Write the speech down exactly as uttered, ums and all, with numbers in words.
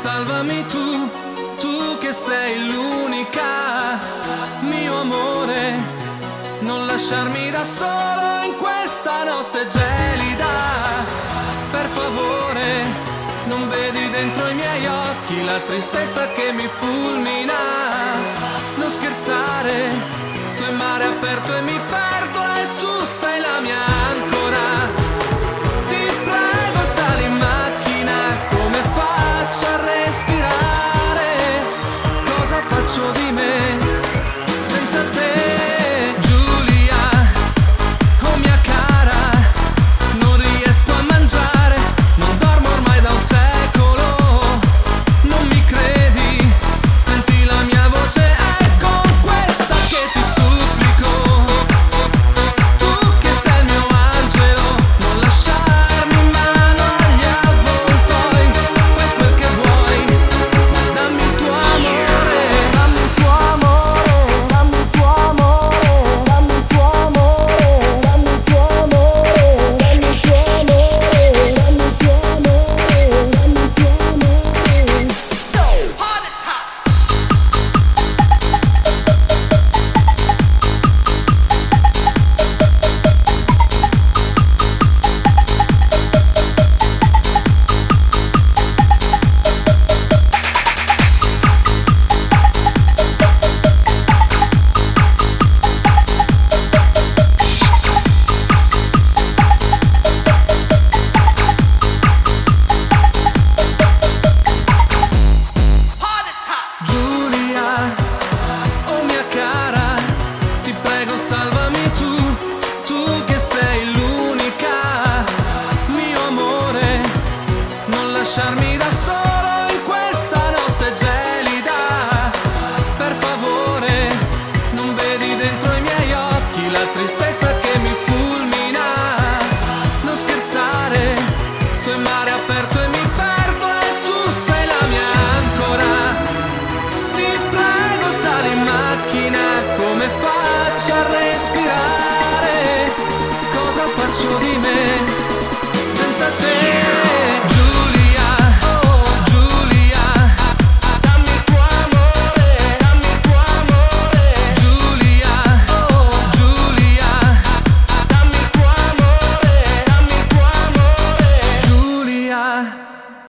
salvami tu, tu che sei l'unica, mio amore, non lasciarmi da solo in questa notte gelida. Per favore, non vedi dentro i miei occhi la tristezza che mi fulmina. Non scherzare, sto in mare aperto e mi perdo.